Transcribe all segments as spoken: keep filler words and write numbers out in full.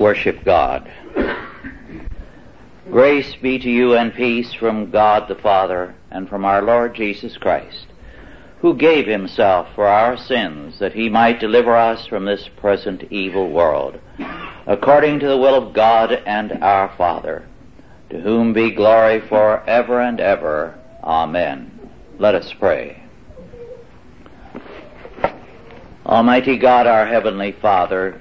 worship God. Grace be to you and peace from God the Father and from our Lord Jesus Christ, who gave himself for our sins that he might deliver us from this present evil world, according to the will of God and our Father, to whom be glory for ever and ever. Amen. Let us pray. Almighty God, our Heavenly Father,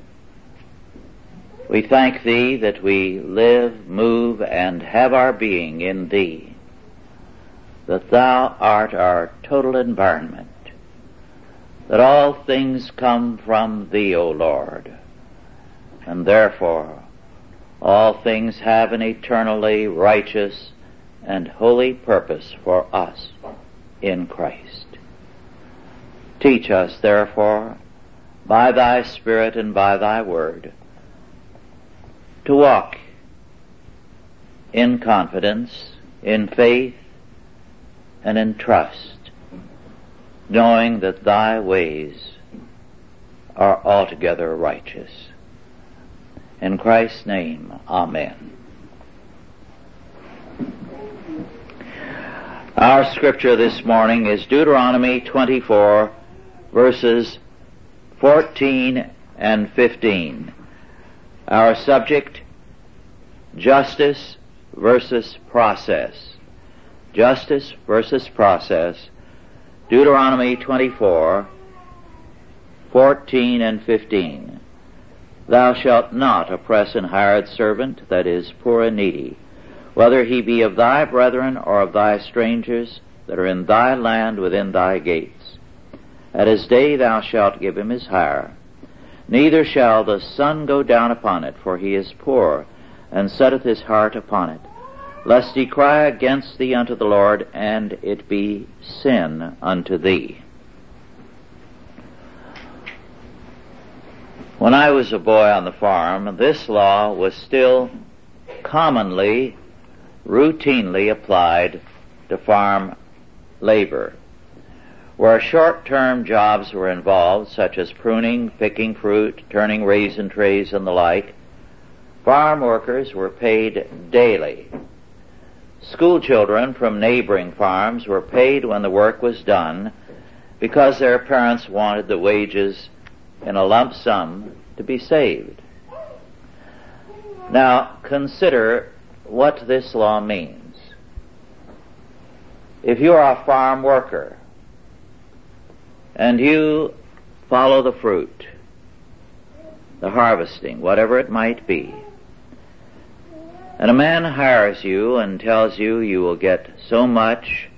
we thank Thee that we live, move, and have our being in Thee, that Thou art our total environment, that all things come from Thee, O Lord, and therefore all things have an eternally righteous and holy purpose for us in Christ. Teach us, therefore, by Thy Spirit and by Thy Word, to walk in confidence, in faith, and in trust, knowing that Thy ways are altogether righteous. In Christ's name, Amen. Our scripture this morning is Deuteronomy twenty-four, verses fourteen and fifteen. Our subject, justice versus process. Justice versus process. Deuteronomy twenty-four, fourteen and fifteen. Thou shalt not oppress an hired servant that is poor and needy, whether he be of thy brethren or of thy strangers that are in thy land within thy gates. At his day thou shalt give him his hire. Neither shall the sun go down upon it, for he is poor, and setteth his heart upon it, lest he cry against thee unto the Lord, and it be sin unto thee. When I was a boy on the farm, this law was still commonly, routinely applied to farm labor. Where short-term jobs were involved, such as pruning, picking fruit, turning raisin trays, and the like, farm workers were paid daily. School children from neighboring farms were paid when the work was done because their parents wanted the wages in a lump sum to be saved. Now, consider what this law means. If you are a farm worker, and you follow the fruit, the harvesting, whatever it might be, and a man hires you and tells you you will get so much,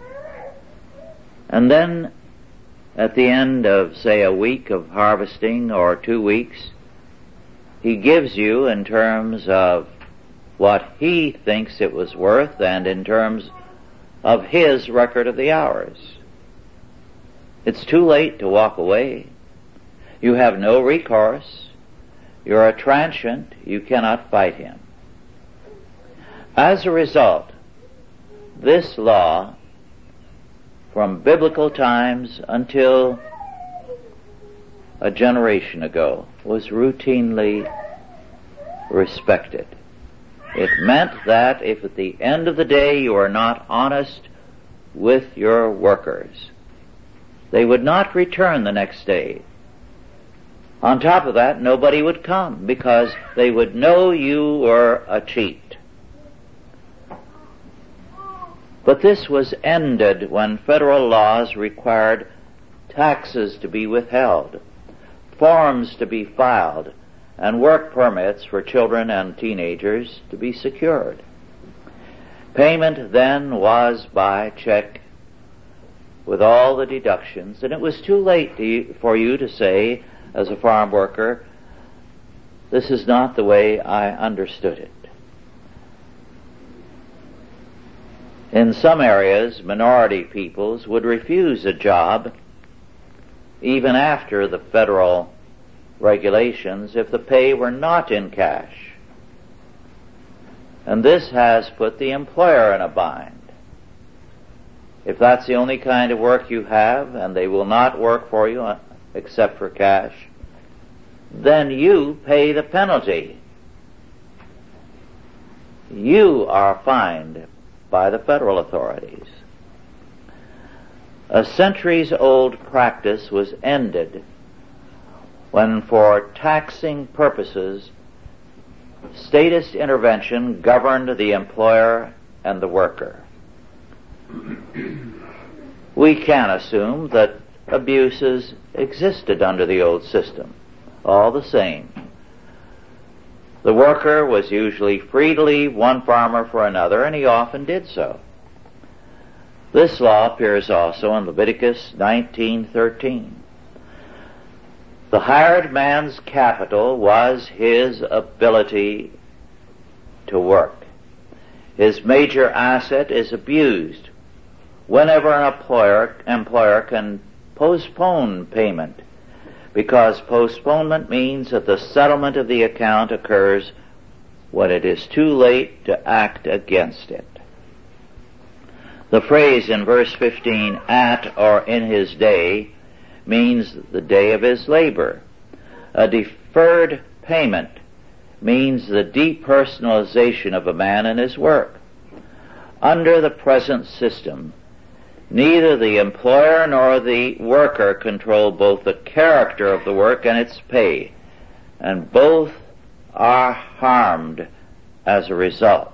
and then at the end of, say, a week of harvesting or two weeks, he gives you in terms of what he thinks it was worth and in terms of his record of the hours. It's too late to walk away. You have no recourse. You're a transient. You cannot fight him. As a result, this law, from biblical times until a generation ago, was routinely respected. It meant that if at the end of the day you are not honest with your workers, they would not return the next day. On top of that, nobody would come because they would know you were a cheat. But this was ended when federal laws required taxes to be withheld, forms to be filed, and work permits for children and teenagers to be secured. Payment then was by check with all the deductions, and it was too late to you, for you to say, as a farm worker, this is not the way I understood it. In some areas, minority peoples would refuse a job even after the federal regulations if the pay were not in cash. And this has put the employer in a bind. If that's the only kind of work you have, and they will not work for you except for cash, then you pay the penalty. You are fined by the federal authorities. A centuries-old practice was ended when, for taxing purposes, statist intervention governed the employer and the worker. We can assume that abuses existed under the old system. All the same, the worker was usually free to leave one farmer for another, and he often did so. This law appears also in Leviticus nineteen thirteen. The hired man's capital was his ability to work. His major asset is abused whenever an employer, employer can postpone payment, because postponement means that the settlement of the account occurs when it is too late to act against it. The phrase in verse fifteen, at or in his day, means the day of his labor. A deferred payment means the depersonalization of a man and his work. Under the present system, neither the employer nor the worker control both the character of the work and its pay, and both are harmed as a result.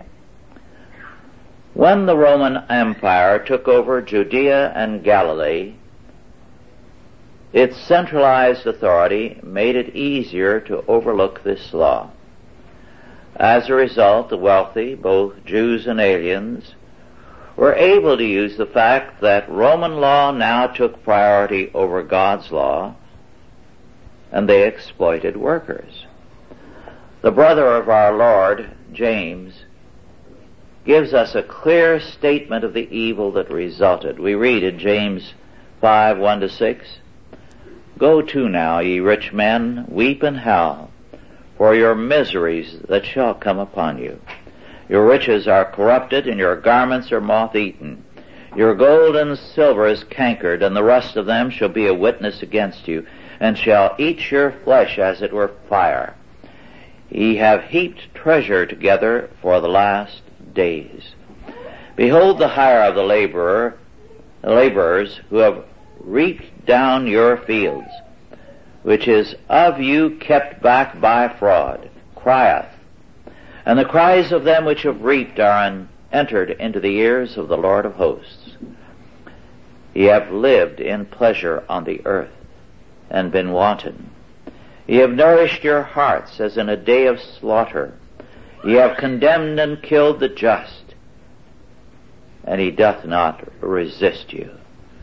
When the Roman Empire took over Judea and Galilee, its centralized authority made it easier to overlook this law. As a result, the wealthy, both Jews and aliens, were able to use the fact that Roman law now took priority over God's law, and they exploited workers. The brother of our Lord, James, gives us a clear statement of the evil that resulted. We read in James five, one to six, Go to now, ye rich men, weep and howl for your miseries that shall come upon you. Your riches are corrupted, and your garments are moth-eaten. Your gold and silver is cankered, and the rust of them shall be a witness against you, and shall eat your flesh as it were fire. Ye have heaped treasure together for the last days. Behold the hire of the laborer, the laborers who have reaped down your fields, which is of you kept back by fraud, crieth. And the cries of them which have reaped are en- entered into the ears of the Lord of hosts. Ye have lived in pleasure on the earth, and been wanton. Ye have nourished your hearts as in a day of slaughter. Ye have condemned and killed the just, and he doth not resist you.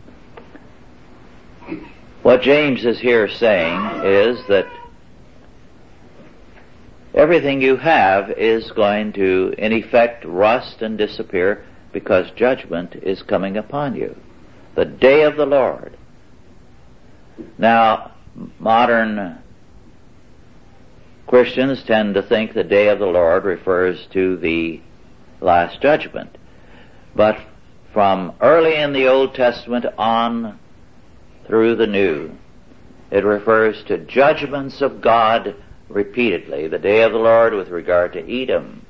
What James is here saying is that everything you have is going to, in effect, rust and disappear because judgment is coming upon you. The day of the Lord. Now, modern Christians tend to think the day of the Lord refers to the last judgment. But from early in the Old Testament on through the New, it refers to judgments of God repeatedly. The day of the Lord with regard to Edom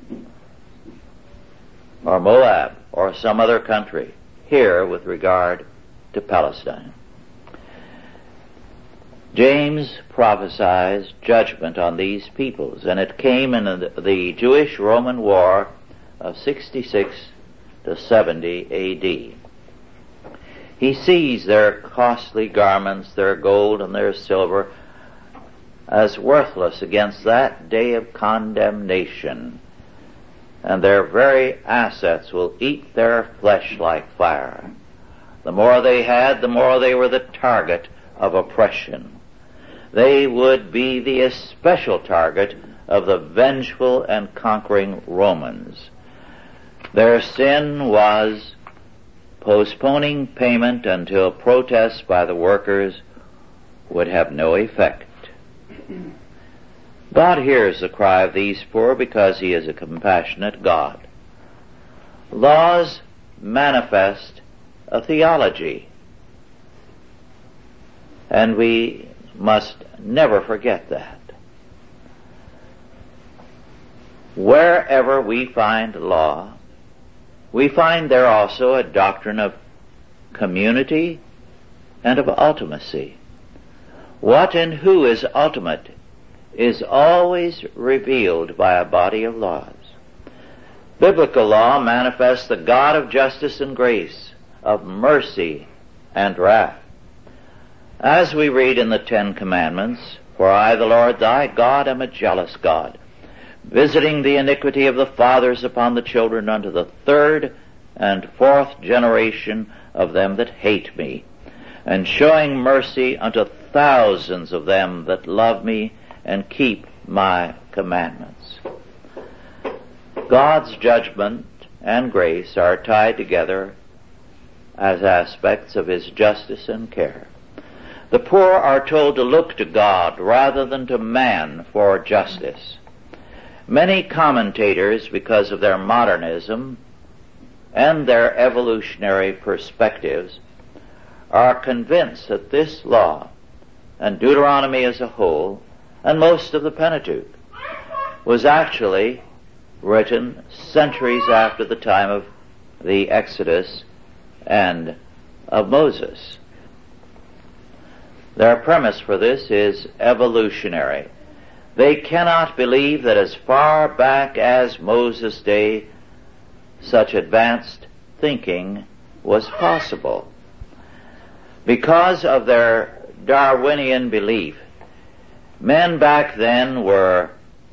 or Moab or some other country. Here with regard to Palestine. James prophesies judgment on these peoples, and it came in the, the Jewish-Roman War of sixty-six to seventy A D. He sees their costly garments, their gold and their silver, as worthless against that day of condemnation, and their very assets will eat their flesh like fire. The more they had, the more they were the target of oppression. They would be the especial target of the vengeful and conquering Romans. Their sin was postponing payment until protests by the workers would have no effect. God hears the cry of these poor because he is a compassionate God. Laws manifest a theology, and we must never forget that. Wherever we find law, we find there also a doctrine of community and of ultimacy. What and who is ultimate is always revealed by a body of laws. Biblical law manifests the God of justice and grace, of mercy and wrath. As we read in the Ten Commandments, "For I, the Lord thy God, am a jealous God, visiting the iniquity of the fathers upon the children unto the third and fourth generation of them that hate me, and showing mercy unto thousands of them that love me and keep my commandments." God's judgment and grace are tied together as aspects of His justice and care. The poor are told to look to God rather than to man for justice. Many commentators, because of their modernism and their evolutionary perspectives, are convinced that this law, and Deuteronomy as a whole, and most of the Pentateuch, was actually written centuries after the time of the Exodus and of Moses. Their premise for this is evolutionary. They cannot believe that as far back as Moses' day, such advanced thinking was possible. Because of their Darwinian belief, men back then were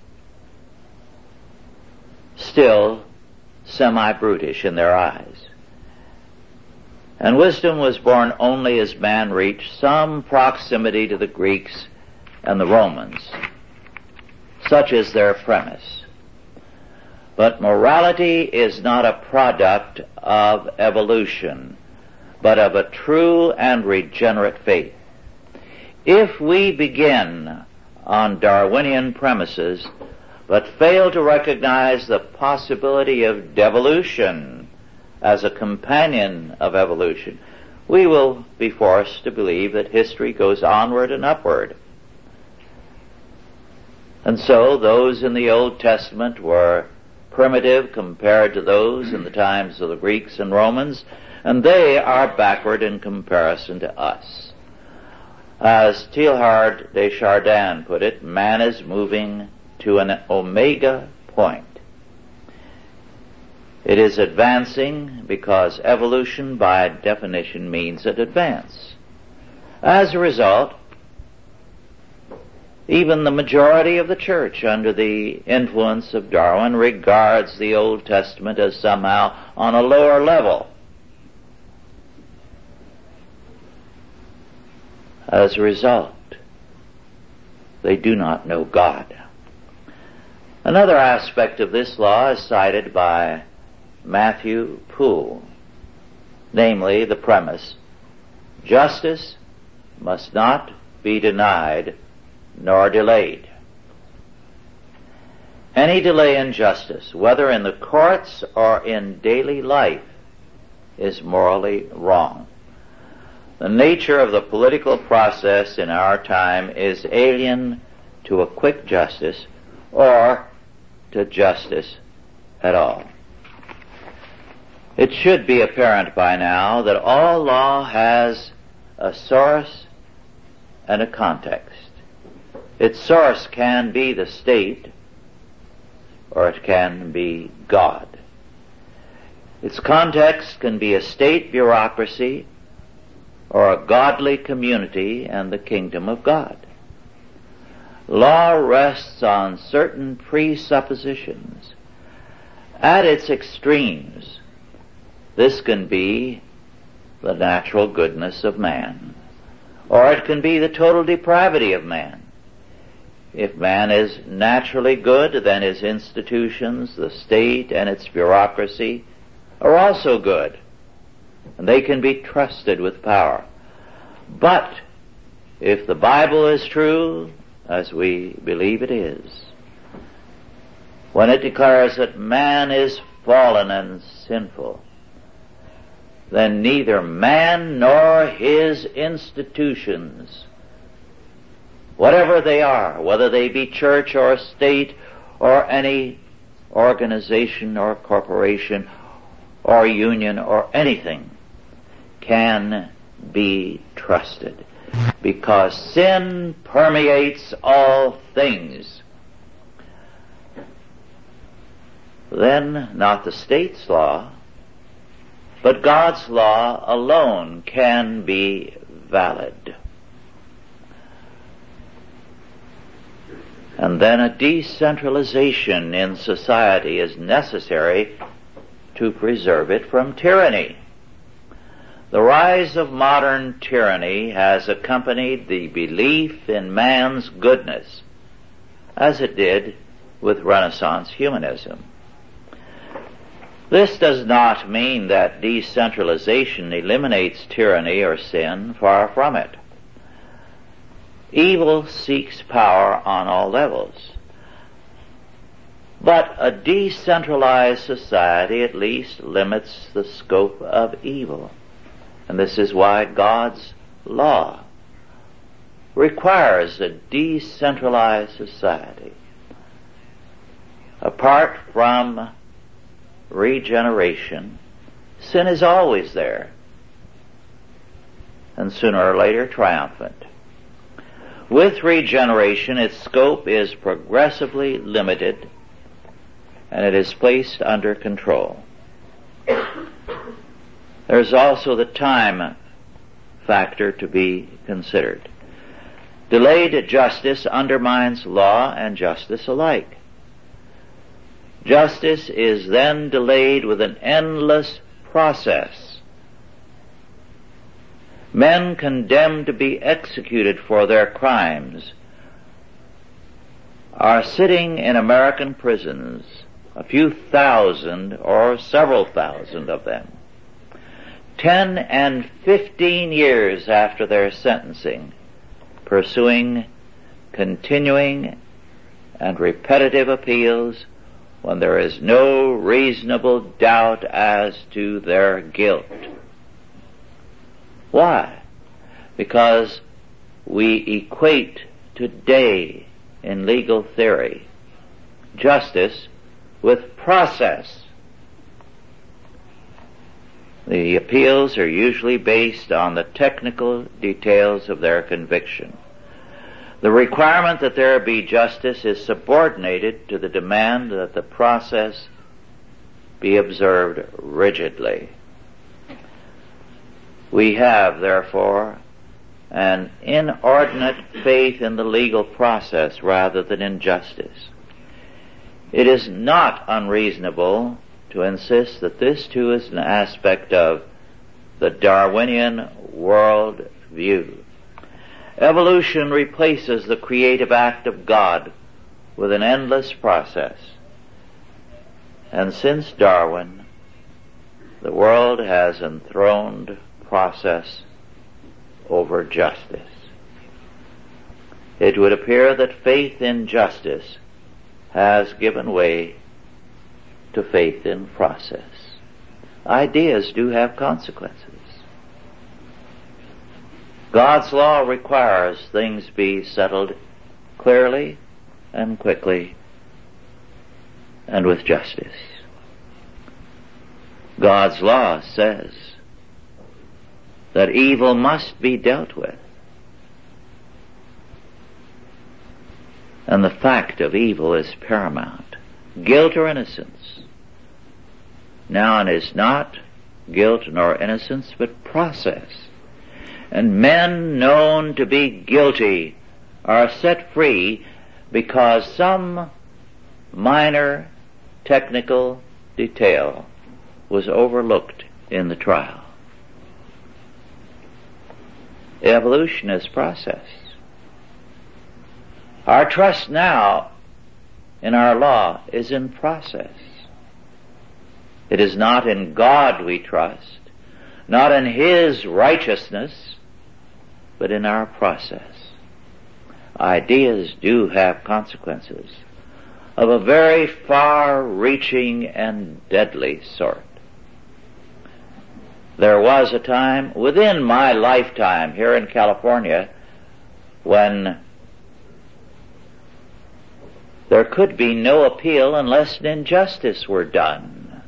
still semi-brutish in their eyes. And wisdom was born only as man reached some proximity to the Greeks and the Romans. Such is their premise. But morality is not a product of evolution, but of a true and regenerate faith. If we begin on Darwinian premises, but fail to recognize the possibility of devolution as a companion of evolution, we will be forced to believe that history goes onward and upward. And so those in the Old Testament were primitive compared to those in the times of the Greeks and Romans, and they are backward in comparison to us. As Teilhard de Chardin put it, man is moving to an omega point. It is advancing because evolution by definition means an advance. As a result, even the majority of the church under the influence of Darwin regards the Old Testament as somehow on a lower level. As a result, they do not know God. Another aspect of this law is cited by Matthew Poole, namely the premise, justice must not be denied nor delayed. Any delay in justice, whether in the courts or in daily life, is morally wrong. The nature of the political process in our time is alien to a quick justice or to justice at all. It should be apparent by now that all law has a source and a context. Its source can be the state, or it can be God. Its context can be a state bureaucracy or a godly community and the kingdom of God. Law rests on certain presuppositions. At its extremes, this can be the natural goodness of man, or it can be the total depravity of man. If man is naturally good, then his institutions, the state and its bureaucracy, are also good, and they can be trusted with power. But if the Bible is true, as we believe it is, when it declares that man is fallen and sinful, then neither man nor his institutions whatever they are, whether they be church or state or any organization or corporation or union or anything, can be trusted, because sin permeates all things. Then not the state's law, but God's law alone can be valid. And then a decentralization in society is necessary to preserve it from tyranny. The rise of modern tyranny has accompanied the belief in man's goodness, as it did with Renaissance humanism. This does not mean that decentralization eliminates tyranny or sin, far from it. Evil seeks power on all levels. But a decentralized society at least limits the scope of evil. And this is why God's law requires a decentralized society. Apart from regeneration, sin is always there, and sooner or later triumphant. With regeneration, its scope is progressively limited, and it is placed under control. There's also the time factor to be considered. Delayed justice undermines law and justice alike. Justice is then delayed with an endless process. Men condemned to be executed for their crimes are sitting in American prisons, a few thousand or several thousand of them, ten and fifteen years after their sentencing, pursuing continuing and repetitive appeals when there is no reasonable doubt as to their guilt. Why? Because we equate today in legal theory justice with process. The appeals are usually based on the technical details of their conviction. The requirement that there be justice is subordinated to the demand that the process be observed rigidly. We have, therefore, an inordinate faith in the legal process rather than in justice. It is not unreasonable to insist that this too is an aspect of the Darwinian world view. Evolution replaces the creative act of God with an endless process. And since Darwin, the world has enthroned process over justice. It would appear that faith in justice has given way to faith in process. Ideas do have consequences. God's law requires things be settled clearly and quickly and with justice. God's law says that evil must be dealt with. And the fact of evil is paramount. Guilt or innocence. Now it is not guilt nor innocence, but process. And men known to be guilty are set free because some minor technical detail was overlooked in the trial. Evolution is process. Our trust now in our law is in process. It is not in God we trust, not in His righteousness, but in our process. Ideas do have consequences of a very far-reaching and deadly sort. There was a time within my lifetime here in California when there could be no appeal unless an injustice were done.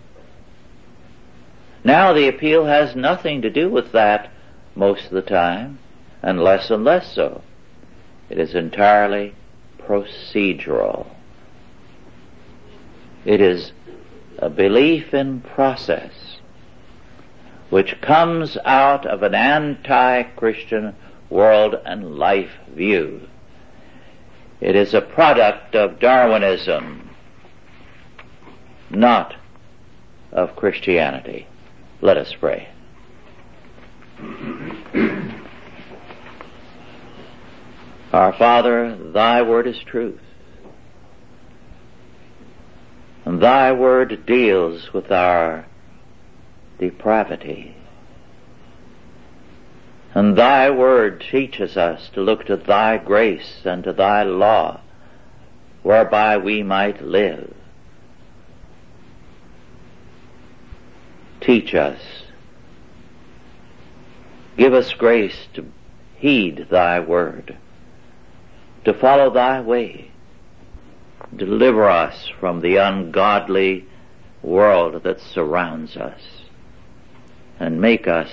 Now the appeal has nothing to do with that most of the time, and less and less so. It is entirely procedural. It is a belief in process which comes out of an anti-Christian world and life view. It is a product of Darwinism, not of Christianity. Let us pray. Our Father, thy word is truth, and thy word deals with our depravity, and thy word teaches us to look to thy grace and to thy law, whereby we might live. Teach us. Give us grace to heed thy word, to follow thy way. Deliver us from the ungodly world that surrounds us, and make us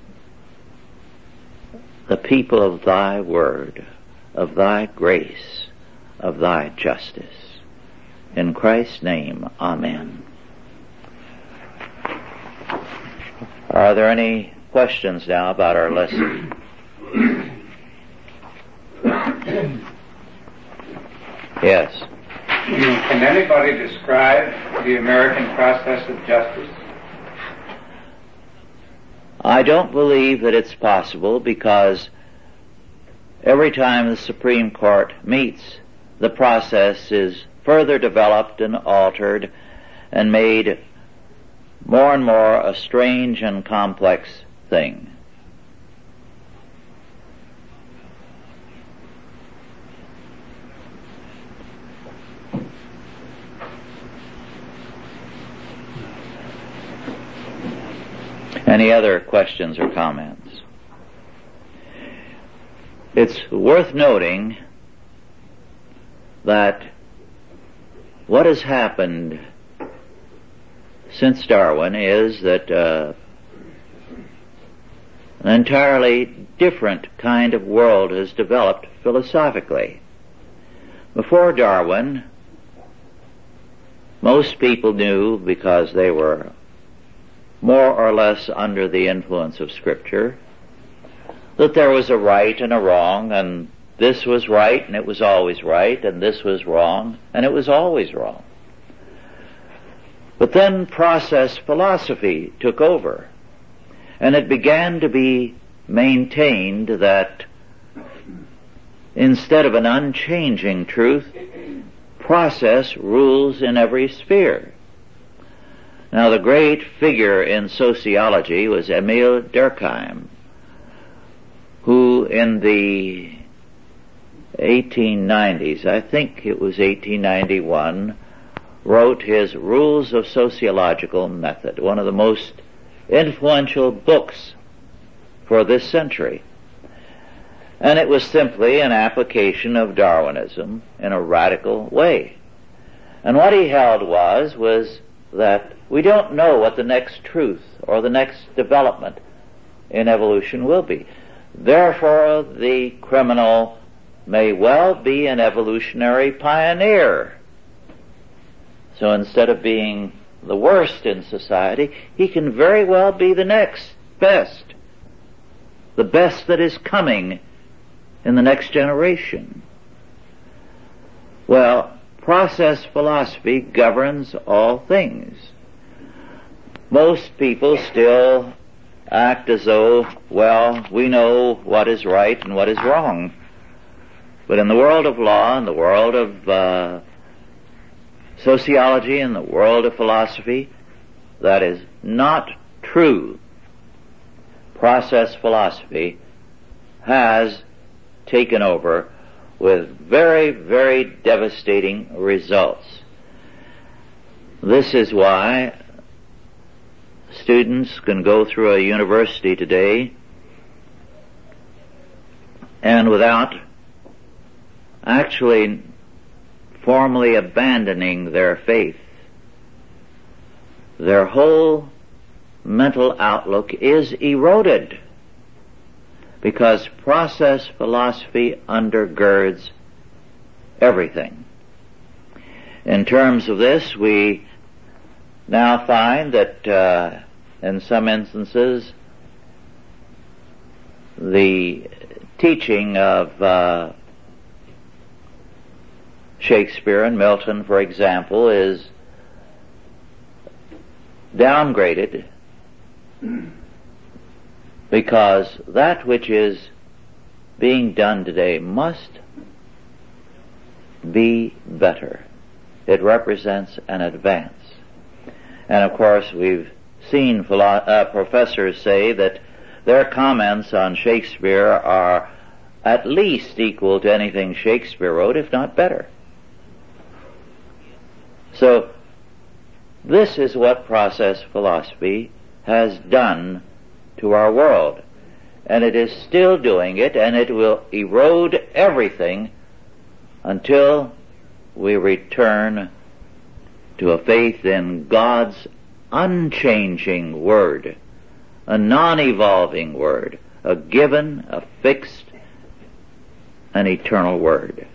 the people of thy word, of thy grace, of thy justice. In Christ's name, amen. Are there any questions now about our lesson? Yes. Can anybody describe the American process of justice? I don't believe that it's possible, because every time the Supreme Court meets, the process is further developed and altered and made more and more a strange and complex thing. Any other questions or comments? It's worth noting that what has happened since Darwin is that uh, an entirely different kind of world has developed philosophically. Before Darwin, most people knew, because they were more or less under the influence of Scripture, that there was a right and a wrong, and this was right and it was always right, and this was wrong and it was always wrong. But then process philosophy took over, and it began to be maintained that instead of an unchanging truth, process rules in every sphere. Now, the great figure in sociology was Emile Durkheim, who in the eighteen nineties, I think it was eighteen ninety-one, wrote his Rules of Sociological Method, one of the most influential books for this century. And it was simply an application of Darwinism in a radical way. And what he held was, was that we don't know what the next truth or the next development in evolution will be. Therefore, the criminal may well be an evolutionary pioneer. So instead of being the worst in society, he can very well be the next best, the best that is coming in the next generation. Well, process philosophy governs all things. Most people still act as though, well, we know what is right and what is wrong. But in the world of law, in the world of uh, sociology, in the world of philosophy, that is not true. Process philosophy has taken over with very, very devastating results. This is why students can go through a university today and without actually formally abandoning their faith, their whole mental outlook is eroded, because process philosophy undergirds everything. In terms of this, we now find that uh, in some instances the teaching of uh, Shakespeare and Milton, for example, is downgraded, because that which is being done today must be better. It represents an advance. And of course we've seen philo- uh, professors say that their comments on Shakespeare are at least equal to anything Shakespeare wrote, if not better. So this is what process philosophy has done to our world. And it is still doing it, and it will erode everything until we return to a faith in God's unchanging Word, a non-evolving Word, a given, a fixed, an eternal Word.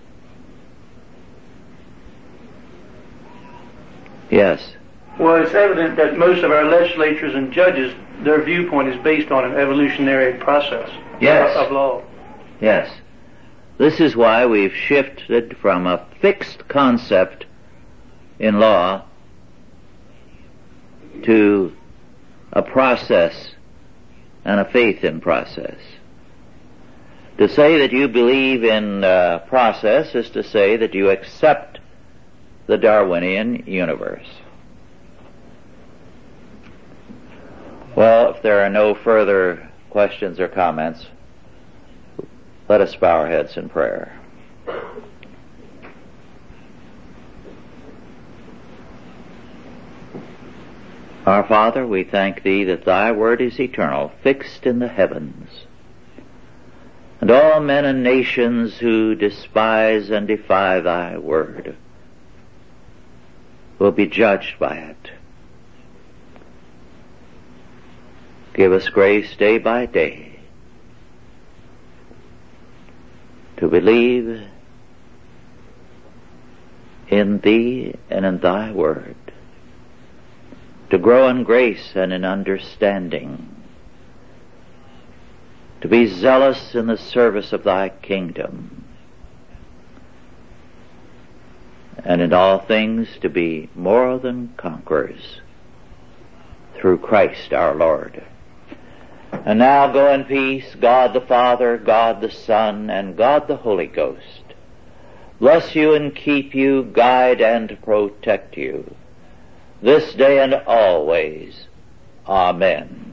Yes. Well, it's evident that most of our legislatures and judges, their viewpoint is based on an evolutionary process yes. of law. Yes. This is why we've shifted from a fixed concept in law to a process and a faith in process. To say that you believe in uh, process is to say that you accept the Darwinian universe. Well, if there are no further questions or comments, let us bow our heads in prayer. Our Father, we thank Thee that Thy word is eternal, fixed in the heavens, and all men and nations who despise and defy Thy word will be judged by it. Give us grace day by day to believe in Thee and in Thy word, to grow in grace and in understanding, to be zealous in the service of Thy kingdom, and in all things to be more than conquerors through Christ our Lord. And now go in peace, God the Father, God the Son, and God the Holy Ghost bless you and keep you, guide and protect you, this day and always. Amen.